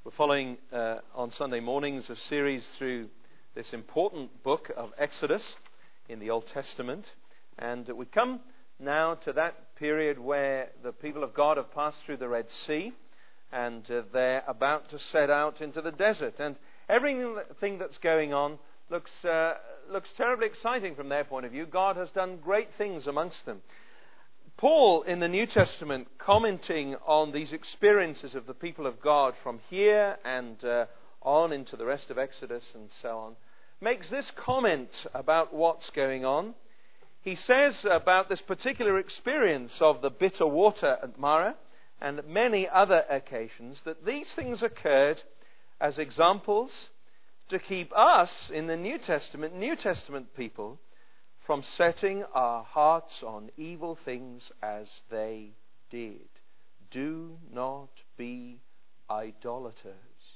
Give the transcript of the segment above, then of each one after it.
We're following on Sunday mornings a series through this important book of Exodus in the Old Testament. And we come now to that period where the people of God have passed through the Red Sea and they're about to set out into the desert. And everything that's going on looks terribly exciting from their point of view. God has done great things amongst them. Paul, in the New Testament, commenting on these experiences of the people of God from here and on into the rest of Exodus and so on, makes this comment about what's going on. He says about this particular experience of the bitter water at Marah and many other occasions that these things occurred as examples to keep us in the New Testament people, from setting our hearts on evil things as they did. Do not be idolaters.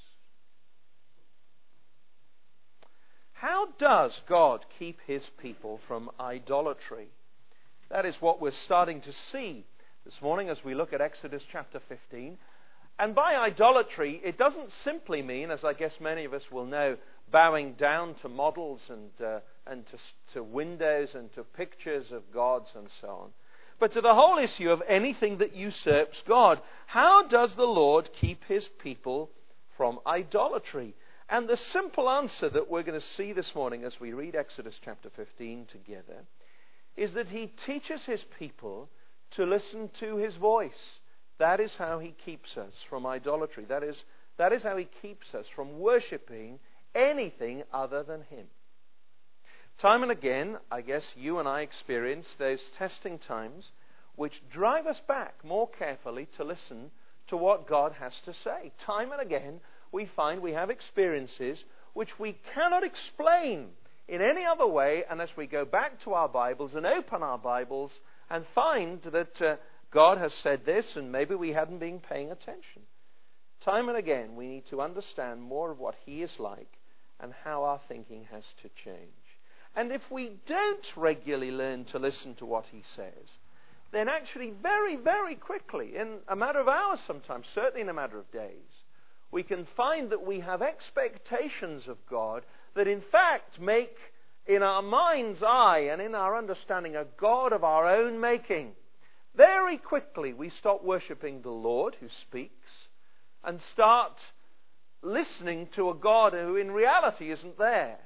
How does God keep His people from idolatry? That is what we're starting to see this morning as we look at Exodus chapter 15. And by idolatry, it doesn't simply mean, as I guess many of us will know, bowing down to models and to windows and to pictures of gods and so on, but to the whole issue of anything that usurps God. How does the Lord keep His people from idolatry? And the simple answer that we're going to see this morning as we read Exodus chapter 15 together is that He teaches His people to listen to His voice. That is how He keeps us from idolatry. That is how He keeps us from worshipping anything other than Him. Time and again, I guess you and I experience those testing times which drive us back more carefully to listen to what God has to say. Time and again, we find we have experiences which we cannot explain in any other way unless we go back to our Bibles and open our Bibles and find that God has said this and maybe we hadn't been paying attention. Time and again, we need to understand more of what He is like and how our thinking has to change. And if we don't regularly learn to listen to what He says, then actually very, very quickly, in a matter of hours sometimes, certainly in a matter of days, we can find that we have expectations of God that in fact make, in our mind's eye and in our understanding, a God of our own making. Very quickly we stop worshipping the Lord who speaks and start listening to a God who in reality isn't there.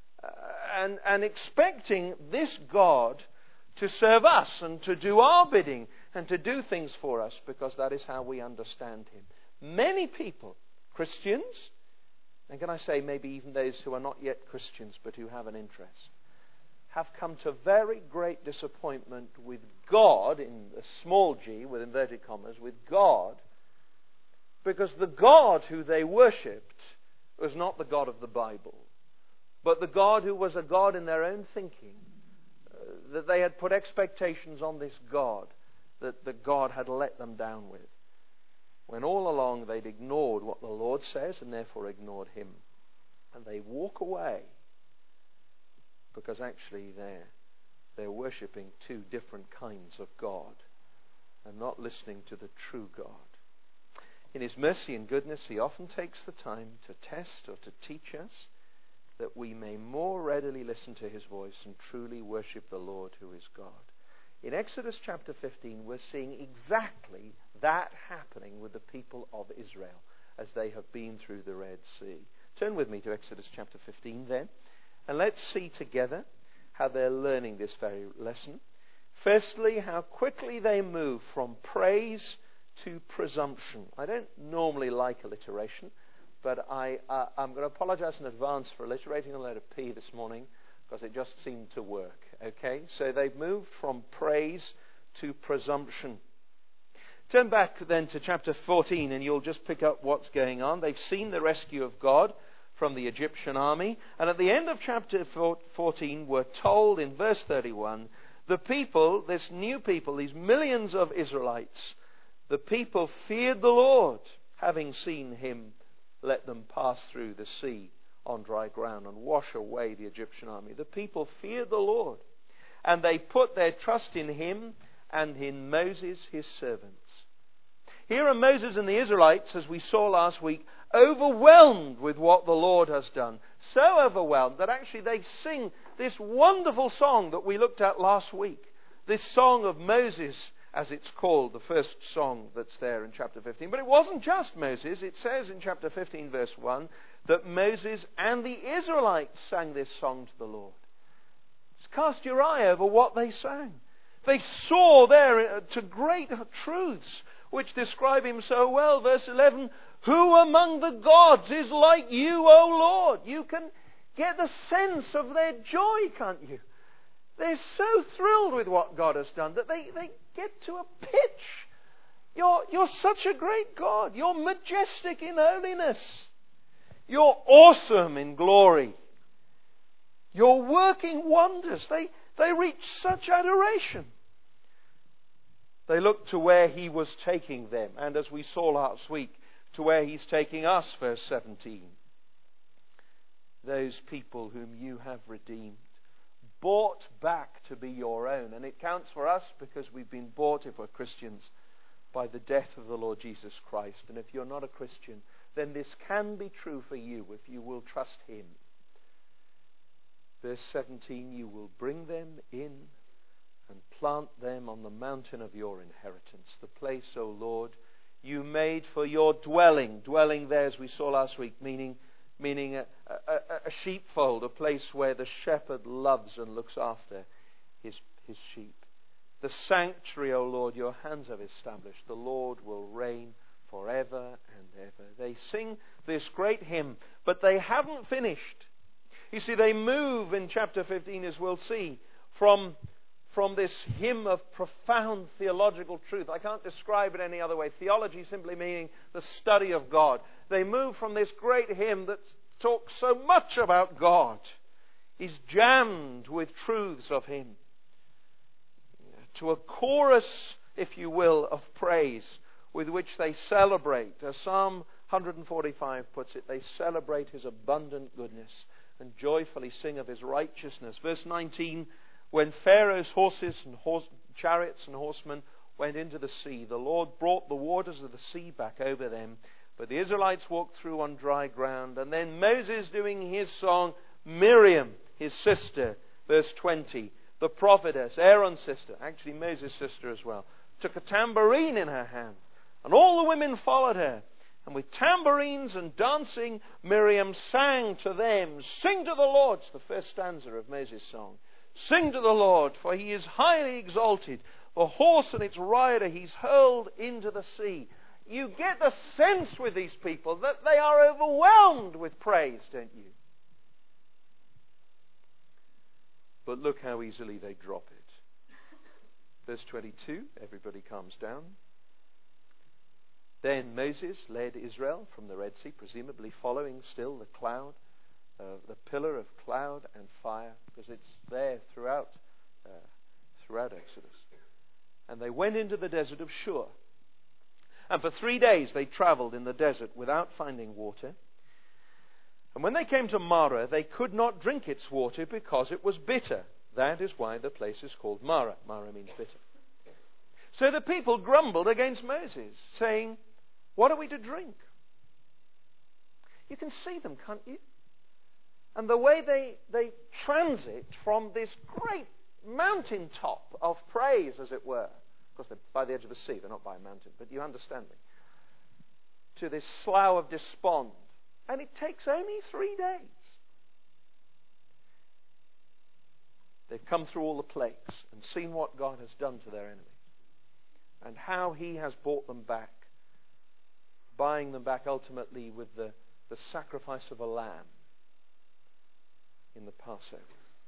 And expecting this God to serve us and to do our bidding and to do things for us because that is how we understand Him. Many people, Christians, and can I say maybe even those who are not yet Christians but who have an interest, have come to very great disappointment with God, in a small g, with inverted commas, with God, because the God who they worshipped was not the God of the Bible, but the God who was a God in their own thinking, that they had put expectations on this God that God had let them down with, when all along they'd ignored what the Lord says and therefore ignored Him. And they walk away because actually they're worshipping two different kinds of God and not listening to the true God. In His mercy and goodness, He often takes the time to test or to teach us that we may more readily listen to His voice and truly worship the Lord who is God. In Exodus chapter 15, we're seeing exactly that happening with the people of Israel as they have been through the Red Sea. Turn with me to Exodus chapter 15 then, and let's see together how they're learning this very lesson. Firstly, how quickly they move from praise to presumption. I don't normally like alliteration, but I'm going to apologize in advance for alliterating the letter P this morning because it just seemed to work. Okay, so they've moved from praise to presumption. Turn back then to chapter 14 and you'll just pick up what's going on. They've seen the rescue of God from the Egyptian army, and at the end of chapter 14 we're told in verse 31, the people, this new people, these millions of Israelites, the people feared the Lord, having seen Him let them pass through the sea on dry ground and wash away the Egyptian army. The people feared the Lord, and they put their trust in Him and in Moses, His servants. Here are Moses and the Israelites, as we saw last week, overwhelmed with what the Lord has done. So overwhelmed that actually they sing this wonderful song that we looked at last week. This song of Moses, as it's called, the first song that's there in chapter 15. But it wasn't just Moses. It says in chapter 15, verse 1, that Moses and the Israelites sang this song to the Lord. Just cast your eye over what they sang. They saw there to great truths which describe him so well. Verse 11, who among the gods is like you, O Lord? You can get the sense of their joy, can't you? They're so thrilled with what God has done that they get to a pitch. You're such a great God. You're majestic in holiness. You're awesome in glory. You're working wonders. They reach such adoration. They look to where he was taking them. And as we saw last week, to where he's taking us, verse 17. Those people whom you have redeemed, bought back to be your own. And it counts for us because we've been bought, if we're Christians, by the death of the Lord Jesus Christ. And if you're not a Christian, then this can be true for you if you will trust him. Verse 17, you will bring them in and plant them on the mountain of your inheritance, the place, O Lord, you made for your dwelling. Dwelling there, as we saw last week, meaning a sheepfold, a place where the shepherd loves and looks after his sheep. The sanctuary, O Lord, your hands have established. The Lord will reign forever and ever. They sing this great hymn, but they haven't finished. You see, they move in chapter 15, as we'll see, from this hymn of profound theological truth. I can't describe it any other way. Theology simply meaning the study of God. They move from this great hymn that talks so much about God, is jammed with truths of him, to a chorus, if you will, of praise with which they celebrate. As Psalm 145 puts it, they celebrate his abundant goodness and joyfully sing of his righteousness. Verse 19, when Pharaoh's horses and chariots and horsemen went into the sea, the Lord brought the waters of the sea back over them, but the Israelites walked through on dry ground. And then Moses doing his song, Miriam, his sister, verse 20, the prophetess, Aaron's sister, actually Moses' sister as well, took a tambourine in her hand, and all the women followed her. And with tambourines and dancing, Miriam sang to them, sing to the Lord. It's the first stanza of Moses' song. Sing to the Lord, for he is highly exalted. The horse and its rider he's hurled into the sea. You get the sense with these people that they are overwhelmed with praise, don't you? But look how easily they drop it. Verse 22, everybody calms down. Then Moses led Israel from the Red Sea, presumably following still the cloud, the pillar of cloud and fire, because it's there throughout Exodus. And they went into the desert of Shur. And for 3 days they traveled in the desert without finding water. And when they came to Marah, they could not drink its water because it was bitter. That is why the place is called Marah. Marah means bitter. So the people grumbled against Moses, saying, what are we to drink? You can see them, can't you? And the way they transit from this great mountaintop of praise, as it were. Of course, they're by the edge of the sea. They're not by a mountain, but you understand me. To this slough of despond. And it takes only 3 days. They've come through all the plagues and seen what God has done to their enemies. And how he has brought them back. Buying them back ultimately with the sacrifice of a lamb in the Passover.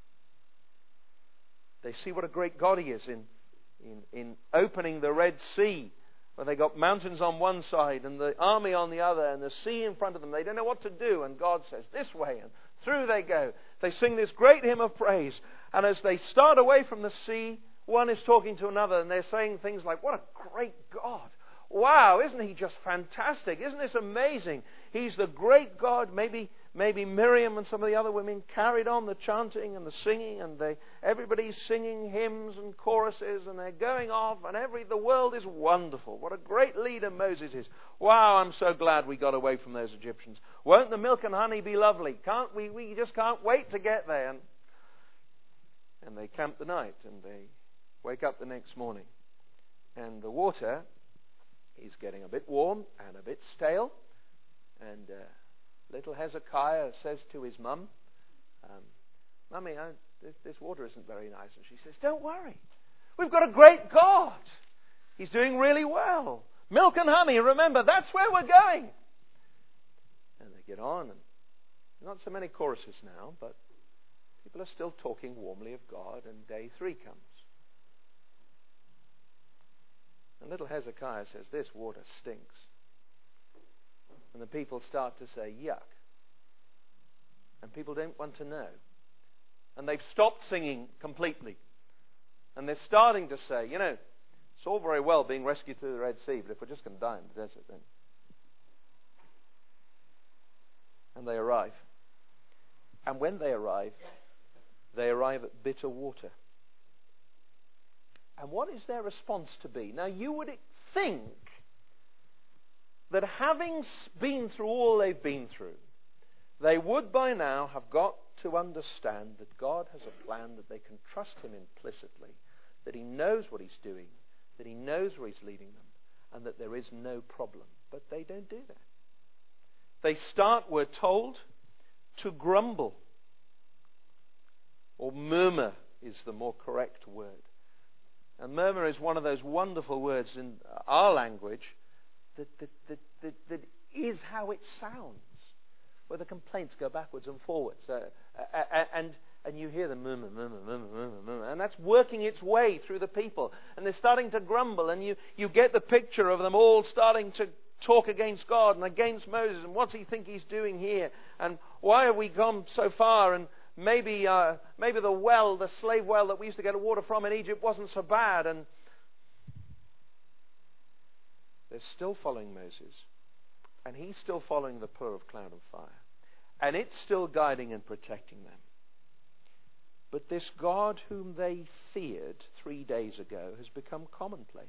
They see what a great God he is in opening the Red Sea, where they got mountains on one side and the army on the other and the sea in front of them. They don't know what to do, and God says, this way, and through they go. They sing this great hymn of praise, and as they start away from the sea, one is talking to another, and they're saying things like, what a great God. wow, isn't he just fantastic? Isn't this amazing? He's the great God. Maybe Miriam and some of the other women carried on the chanting and the singing, and everybody's singing hymns and choruses, and they're going off, and the world is wonderful. What a great leader Moses is. Wow, I'm so glad we got away from those Egyptians. Won't the milk and honey be lovely? Can't we just can't wait to get there. And they camp the night, and they wake up the next morning, and the water is getting a bit warm and a bit stale, and little Hezekiah says to his mum, Mummy, this water isn't very nice. And she says, don't worry. We've got a great God. He's doing really well. Milk and honey, remember, that's where we're going. And they get on, and not so many choruses now, but people are still talking warmly of God, and day 3 comes. And little Hezekiah says, this water stinks. And the people start to say, yuck. And people don't want to know. And they've stopped singing completely. And they're starting to say, it's all very well being rescued through the Red Sea, but if we're just going to die in the desert, then. And they arrive. And when they arrive at bitter water. And what is their response to be? Now, you would think that having been through all they've been through, they would by now have got to understand that God has a plan, that they can trust him implicitly, that he knows what he's doing, that he knows where he's leading them, and that there is no problem. But they don't do that. They start, we're told, to grumble. Or murmur is the more correct word. And murmur is one of those wonderful words in our language that is how it sounds, where the complaints go backwards and forwards. And you hear them murmur, murmur, murmur, murmur, murmur. And that's working its way through the people. And they're starting to grumble. And you get the picture of them all starting to talk against God and against Moses. And what's he think he's doing here? And why have we gone so far? And maybe the slave well that we used to get water from in Egypt wasn't so bad. And they're still following Moses. And he's still following the pillar of cloud and fire. And it's still guiding and protecting them. But this God whom they feared 3 days ago has become commonplace.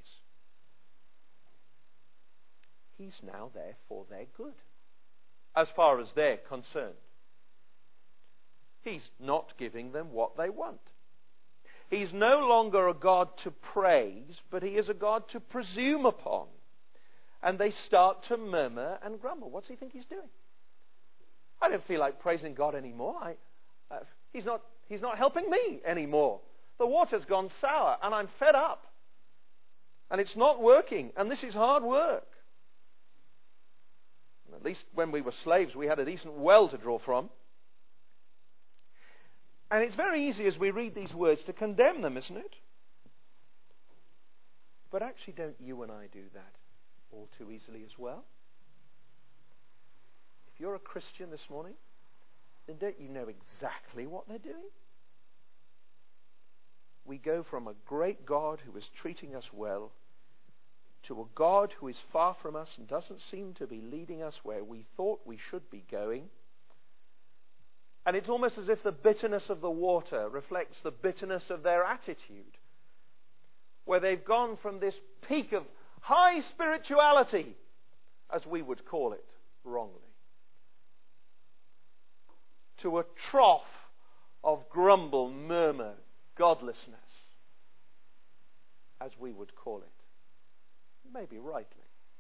He's now there for their good, as far as they're concerned. He's not giving them what they want. He's no longer a God to praise, but he is a God to presume upon. And they start to murmur and grumble. What's he think he's doing? I don't feel like praising God anymore. He's not helping me anymore. The water's gone sour and I'm fed up. And it's not working. And this is hard work. And at least when we were slaves, we had a decent well to draw from. And it's very easy as we read these words to condemn them, isn't it? But actually, don't you and I do that all too easily as well? If you're a Christian this morning, then don't you know exactly what they're doing? We go from a great God who is treating us well to a God who is far from us and doesn't seem to be leading us where we thought we should be going. And it's almost as if the bitterness of the water reflects the bitterness of their attitude, where they've gone from this peak of high spirituality, as we would call it wrongly, to a trough of grumble, murmur, godlessness, as we would call it, maybe rightly.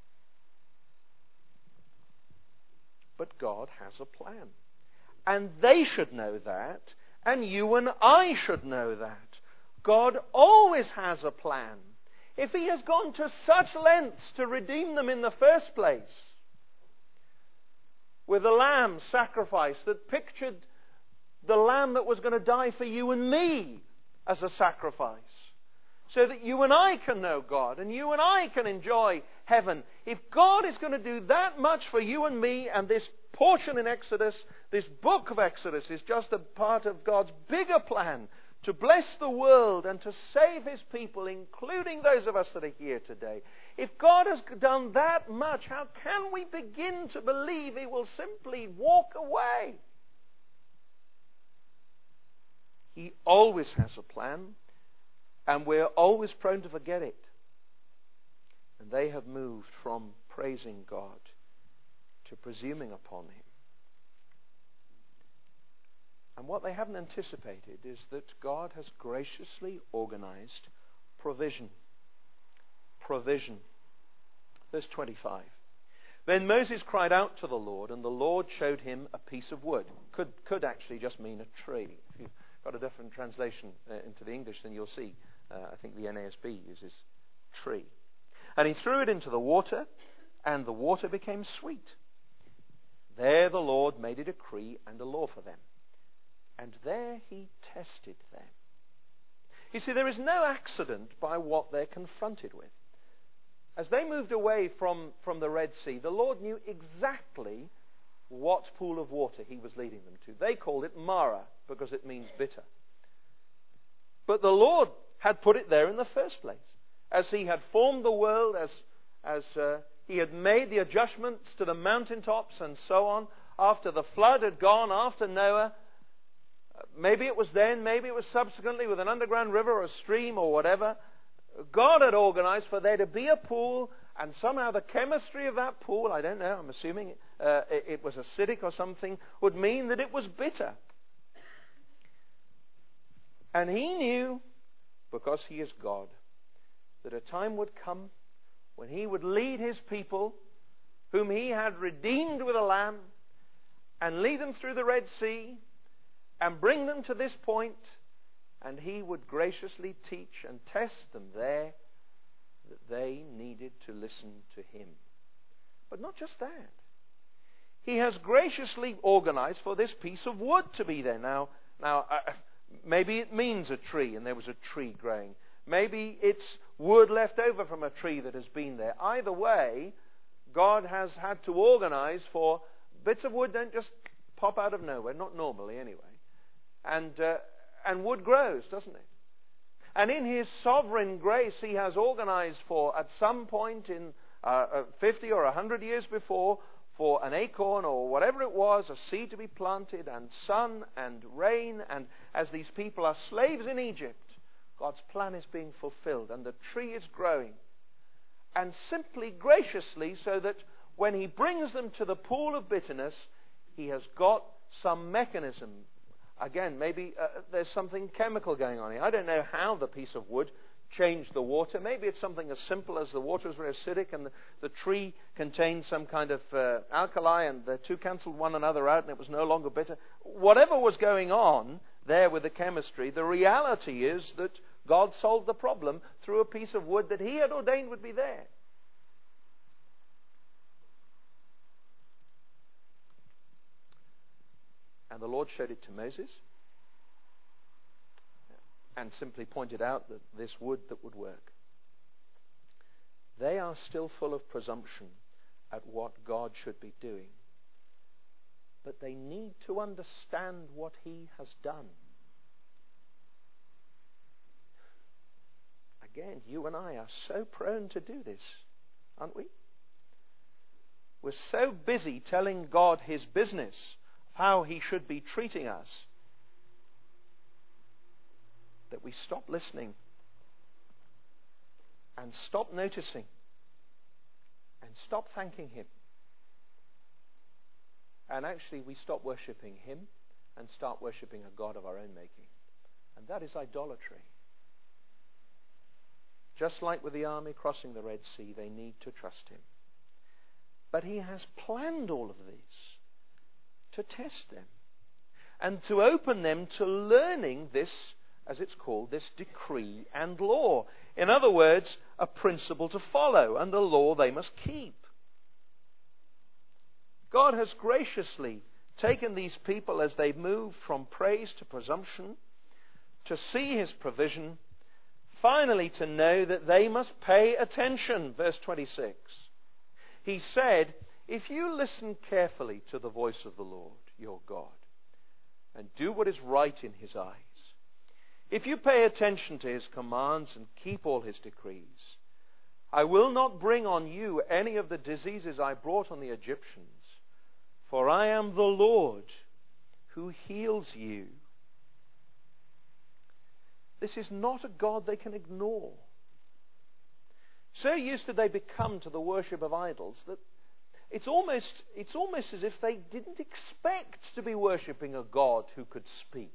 But God has a plan. And they should know that, and you and I should know that. God always has a plan. If he has gone to such lengths to redeem them in the first place, with a lamb sacrifice that pictured the lamb that was going to die for you and me as a sacrifice, so that you and I can know God and you and I can enjoy heaven. If God is going to do that much for you and me, and this portion in Exodus, this book of Exodus, is just a part of God's bigger plan to bless the world and to save his people, including those of us that are here today. If God has done that much, how can we begin to believe He will simply walk away? He always has a plan, and we're always prone to forget it. And they have moved from praising God to presuming upon Him. And what they haven't anticipated is that God has graciously organized provision. Provision. Verse 25. Then Moses cried out to the Lord, and the Lord showed him a piece of wood. Could actually just mean a tree. If you've got a different translation into the English, then you'll see. I think the NASB uses tree. And he threw it into the water, and the water became sweet. There the Lord made a decree and a law for them. And there He tested them. You see, there is no accident by what they're confronted with. As they moved away from the Red Sea, the Lord knew exactly what pool of water He was leading them to. They called it Mara because it means bitter. But the Lord had put it there in the first place. As He had formed the world, as He had made the adjustments to the mountaintops and so on, after the flood had gone, after Noah, maybe it was then, maybe it was subsequently with an underground river or a stream or whatever, God had organized for there to be a pool, and somehow the chemistry of that pool, I don't know, I'm assuming it was acidic or something, would mean that it was bitter. And He knew, because He is God, that a time would come when He would lead His people, whom He had redeemed with a lamb, and lead them through the Red Sea, and bring them to this point, and He would graciously teach and test them there that they needed to listen to Him. But not just that. He has graciously organized for this piece of wood to be there. Now, maybe it means a tree, and there was a tree growing. Maybe it's wood left over from a tree that has been there. Either way, God has had to organize for bits of wood don't just pop out of nowhere, not normally anyway. And wood grows, doesn't it? And in His sovereign grace, He has organized for, at some point in 50 or 100 years before, for an acorn or whatever it was, a seed to be planted, and sun and rain. And as these people are slaves in Egypt, God's plan is being fulfilled, and the tree is growing. And simply, graciously, so that when He brings them to the pool of bitterness, He has got some mechanism. Again, maybe there's something chemical going on here. I don't know how the piece of wood changed the water. Maybe it's something as simple as the water was very acidic and the tree contained some kind of alkali, and the two cancelled one another out and it was no longer bitter. Whatever was going on there with the chemistry, the reality is that God solved the problem through a piece of wood that He had ordained would be there. And the Lord showed it to Moses and simply pointed out that this wood that would work. They are still full of presumption at what God should be doing. But they need to understand what He has done. Again, you and I are so prone to do this, aren't we? We're so busy telling God His business, how He should be treating us, that we stop listening and stop noticing and stop thanking Him. And actually we stop worshipping Him and start worshipping a God of our own making. And that is idolatry. Just like with the army crossing the Red Sea, they need to trust Him. But He has planned all of these to test them and to open them to learning this, as it's called, this decree and law. In other words, a principle to follow and a law they must keep. God has graciously taken these people as they move from praise to presumption, to see His provision, finally to know that they must pay attention. Verse 26. He said, if you listen carefully to the voice of the Lord, your God, and do what is right in His eyes, if you pay attention to His commands and keep all His decrees, I will not bring on you any of the diseases I brought on the Egyptians, for I am the Lord who heals you. This is not a God they can ignore. So used did they become to the worship of idols that it's almost as if they didn't expect to be worshipping a God who could speak.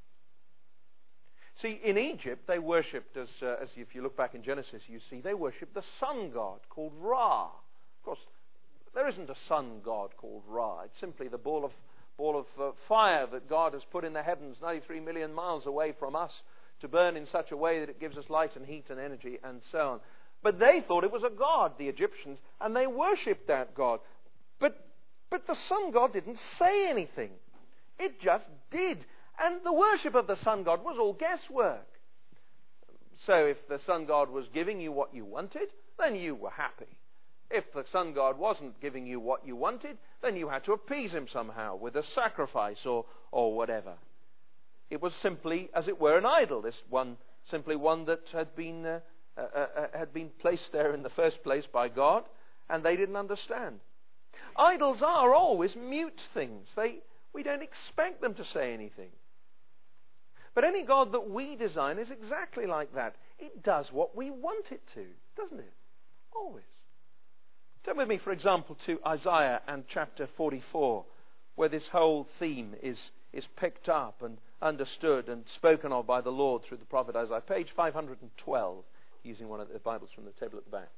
See, in Egypt, they worshipped, as if you look back in Genesis, you see, they worshipped the sun god called Ra. Of course, there isn't a sun god called Ra. It's simply the ball of fire that God has put in the heavens 93 million miles away from us to burn in such a way that it gives us light and heat and energy and so on. But they thought it was a god, the Egyptians, and they worshipped that god. But the sun god didn't say anything. It just did. And the worship of the sun god was all guesswork. So if the sun god was giving you what you wanted, then you were happy. If the sun god wasn't giving you what you wanted, then you had to appease him somehow with a sacrifice or whatever. It was simply, as it were, an idol. Simply one that had been placed there in the first place by God, and they didn't understand. Idols are always mute things. We don't expect them to say anything. But any God that we design is exactly like that. It does what we want it to, doesn't it? Always. Turn with me, for example, to Isaiah and chapter 44, where this whole theme is picked up and understood and spoken of by the Lord through the prophet Isaiah. Page 512, using one of the Bibles from the table at the back.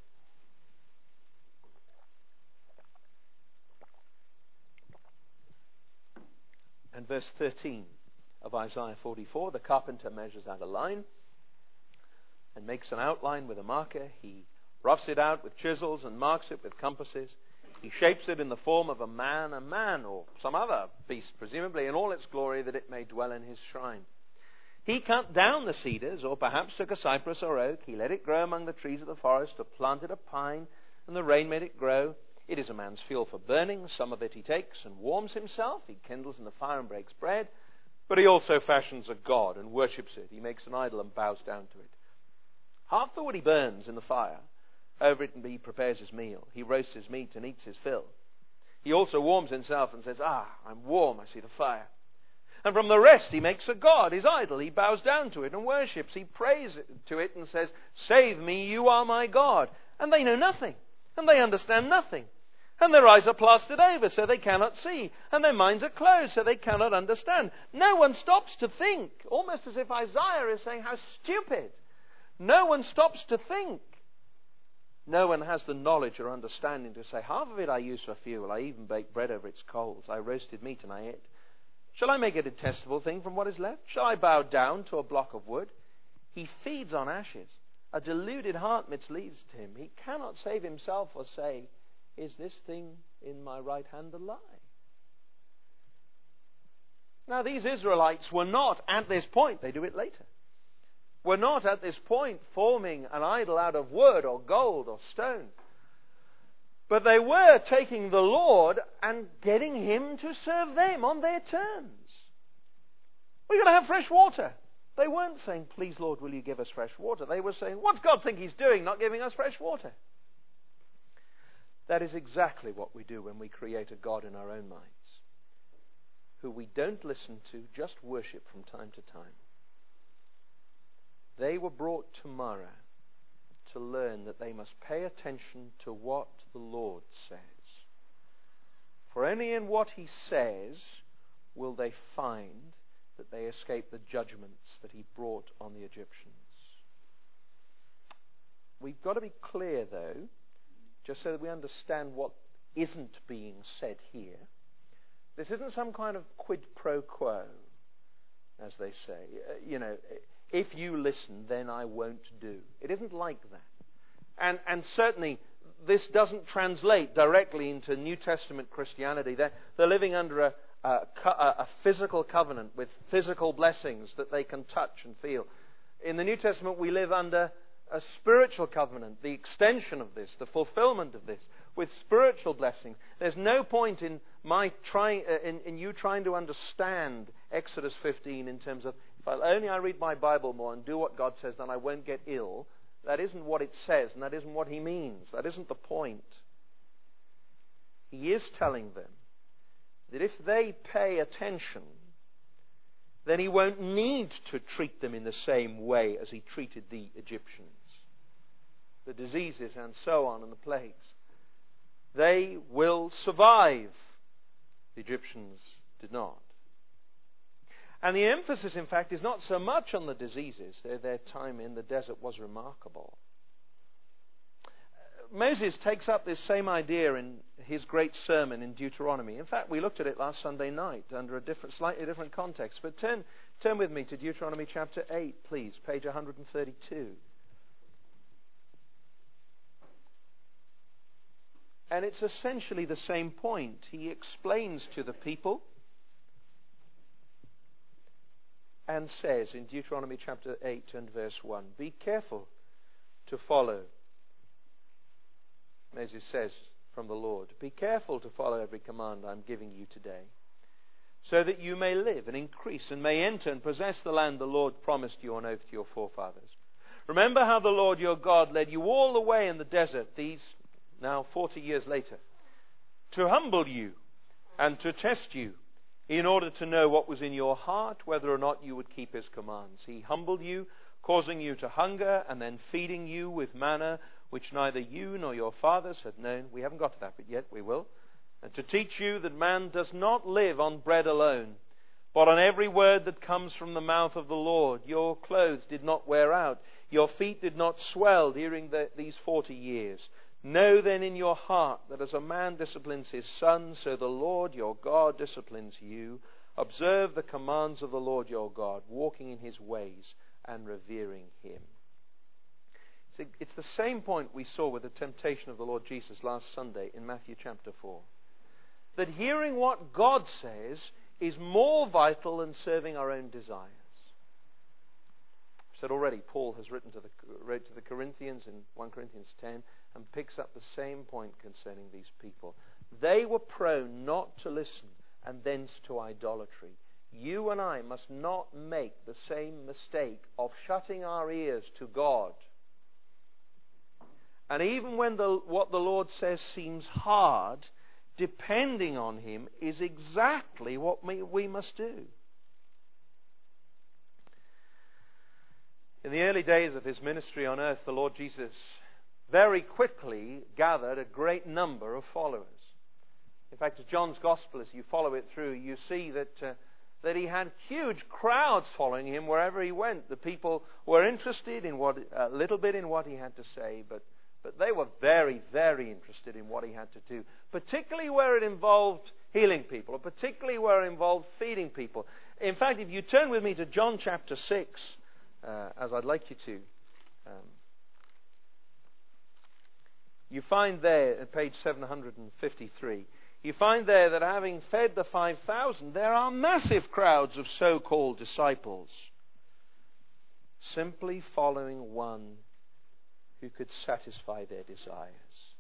And verse 13 of Isaiah 44, the carpenter measures out a line and makes an outline with a marker. He roughs it out with chisels and marks it with compasses. He shapes it in the form of a man or some other beast, presumably in all its glory, that it may dwell in his shrine. He cut down the cedars, or perhaps took a cypress or oak. He let it grow among the trees of the forest, or planted a pine, and the rain made it grow. It is a man's fuel for burning. Some of it he takes and warms himself. He kindles in the fire and breaks bread. But he also fashions a god and worships it. He makes an idol and bows down to it. Half the wood he burns in the fire. Over it he prepares his meal. He roasts his meat and eats his fill. He also warms himself and says, I'm warm, I see the fire. And from the rest he makes a god, his idol. He bows down to it and worships. He prays to it and says, save me, you are my God. And they know nothing. And they understand nothing. And their eyes are plastered over so they cannot see. And their minds are closed so they cannot understand. No one stops to think. Almost as if Isaiah is saying, how stupid. No one stops to think. No one has the knowledge or understanding to say, half of it I use for fuel. I even bake bread over its coals. I roasted meat and I ate. Shall I make a detestable thing from what is left? Shall I bow down to a block of wood? He feeds on ashes. A deluded heart misleads him. He cannot save himself or say, is this thing in my right hand a lie? Now these Israelites were not at this point, they do it later, were not at this point forming an idol out of wood or gold or stone. But they were taking the Lord and getting him to serve them on their terms. We're going to have fresh water. They weren't saying, please Lord, will you give us fresh water? They were saying, what's God think he's doing, not giving us fresh water? That is exactly what we do when we create a God in our own minds, who we don't listen to, just worship from time to time. They were brought to Marah to learn that they must pay attention to what the Lord says. For only in what he says will they find that they escape the judgments that he brought on the Egyptians. We've got to be clear, though, just so that we understand what isn't being said here. This isn't some kind of quid pro quo, as they say. If you listen, then I won't do. It isn't like that. And certainly, this doesn't translate directly into New Testament Christianity. They're living under a physical covenant with physical blessings that they can touch and feel. In the New Testament, we live under a spiritual covenant, the extension of this, the fulfillment of this, with spiritual blessings. There's no point in you trying to understand Exodus 15 in terms of, if I read my Bible more and do what God says, then I won't get ill. That isn't what it says, and that isn't what he means. That isn't the point. He is telling them that if they pay attention, then he won't need to treat them in the same way as he treated the Egyptians. The diseases and so on, and the plagues. They will survive. The Egyptians did not. And the emphasis, in fact, is not so much on the diseases. Their time in the desert was remarkable. Moses takes up this same idea in his great sermon in Deuteronomy. In fact, we looked at it last Sunday night under a slightly different context. But turn with me to Deuteronomy chapter 8, please, page 132. And it's essentially the same point. He explains to the people and says in Deuteronomy chapter 8 and verse 1, be careful to follow. Moses says from the Lord, be careful to follow every command I'm giving you today, so that you may live and increase and may enter and possess the land the Lord promised you on oath to your forefathers. Remember how the Lord your God led you all the way in the desert, these now 40 years later, to humble you and to test you, in order to know what was in your heart, whether or not you would keep his commands. He humbled you, causing you to hunger, and then feeding you with manna, which neither you nor your fathers had known. We haven't got to that bit yet, we will. And to teach you that man does not live on bread alone, but on every word that comes from the mouth of the Lord. Your clothes did not wear out, your feet did not swell during these 40 years. Know then in your heart that as a man disciplines his son, so the Lord your God disciplines you. Observe the commands of the Lord your God, walking in his ways and revering him. It's the same point we saw with the temptation of the Lord Jesus last Sunday in Matthew chapter 4. That hearing what God says is more vital than serving our own desires. I've said already, Paul has wrote to the Corinthians in 1 Corinthians 10 and picks up the same point concerning these people. They were prone not to listen and thence to idolatry. You and I must not make the same mistake of shutting our ears to God. And even when what the Lord says seems hard, depending on him is exactly what we must do. In the early days of his ministry on earth, the Lord Jesus very quickly gathered a great number of followers. In fact, as John's Gospel, as you follow it through, you see that he had huge crowds following him wherever he went. The people were interested in a little bit in what he had to say, but they were very, very interested in what he had to do, particularly where it involved healing people, or particularly where it involved feeding people. In fact, if you turn with me to John chapter 6, as I'd like you to, you find there at page 753, you find there that having fed the 5,000, there are massive crowds of so-called disciples simply following one who could satisfy their desires.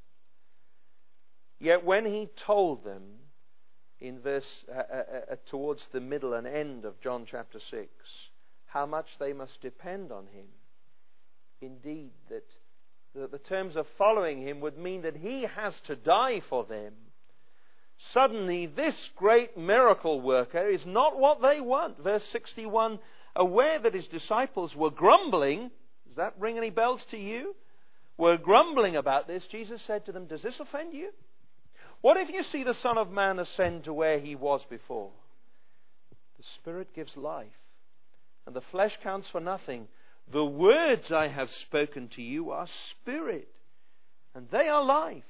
Yet when he told them in towards the middle and end of John chapter 6 how much they must depend on him, indeed that the terms of following him would mean that he has to die for them, suddenly this great miracle worker is not what they want. Verse 61, aware that his disciples were grumbling, does that ring any bells to you? Were grumbling about this, Jesus said to them, does this offend you? What if you see the Son of Man ascend to where he was before? The Spirit gives life, and the flesh counts for nothing. The words I have spoken to you are spirit, and they are life.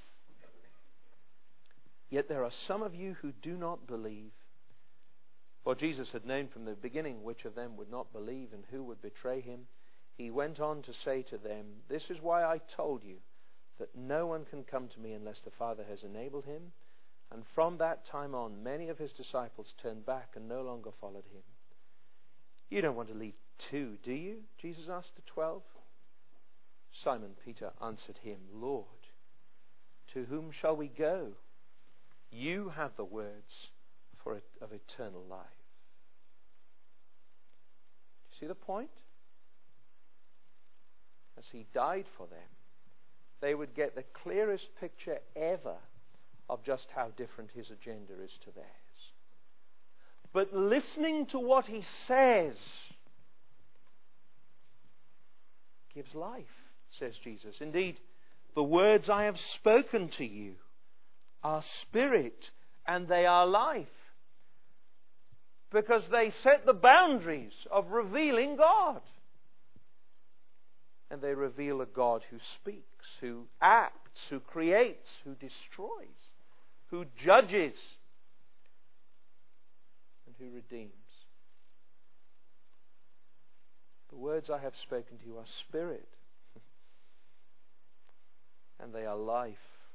Yet there are some of you who do not believe. For Jesus had known from the beginning which of them would not believe and who would betray him. He went on to say to them, this is why I told you that no one can come to me unless the Father has enabled him. And from that time on, many of his disciples turned back and no longer followed him. You don't want to leave too, do you? Jesus asked the 12. Simon Peter answered him, Lord, to whom shall we go? You have the words of eternal life. Do you see the point? as he died for them, they would get the clearest picture ever of just how different his agenda is to theirs. But listening to what he says gives life, says Jesus. Indeed, the words I have spoken to you are spirit and they are life, because they set the boundaries of revealing God. And they reveal a God who speaks, who acts, who creates, who destroys, who judges, and who redeems. The words I have spoken to you are spirit, and they are life.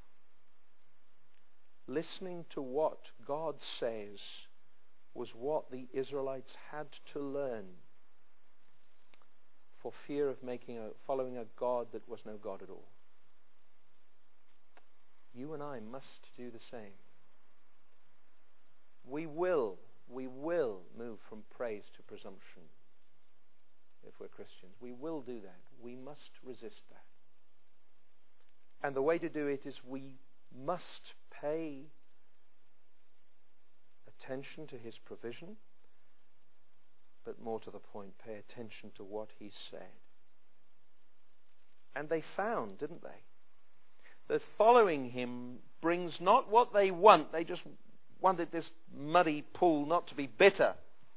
Listening to what God says was what the Israelites had to learn, for fear of following a God that was no God at all. You and I must do the same. We will move from praise to presumption if we're Christians. We will do that. We must resist that. And the way to do it is we must pay attention to his provision, but more to the point, pay attention to what he said. And they found, didn't they, that following him brings not what they want. They just wanted this muddy pool not to be bitter,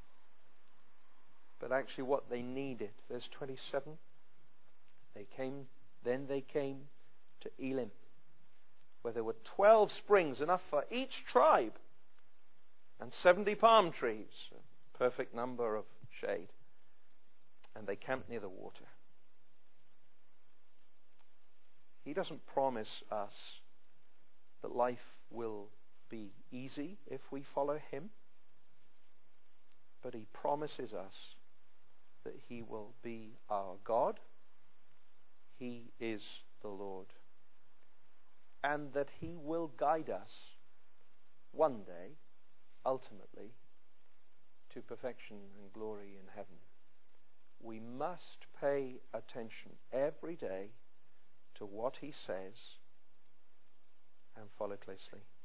but actually what they needed. Verse 27, they came to Elim, where there were 12 springs, enough for each tribe, and 70 palm trees, a perfect number of shade. And they camped near the water. He doesn't promise us that life will be easy if we follow him, but he promises us that he will be our God. He is the Lord. And that he will guide us one day, ultimately, to perfection and glory in heaven. We must pay attention every day to what he says and follow closely.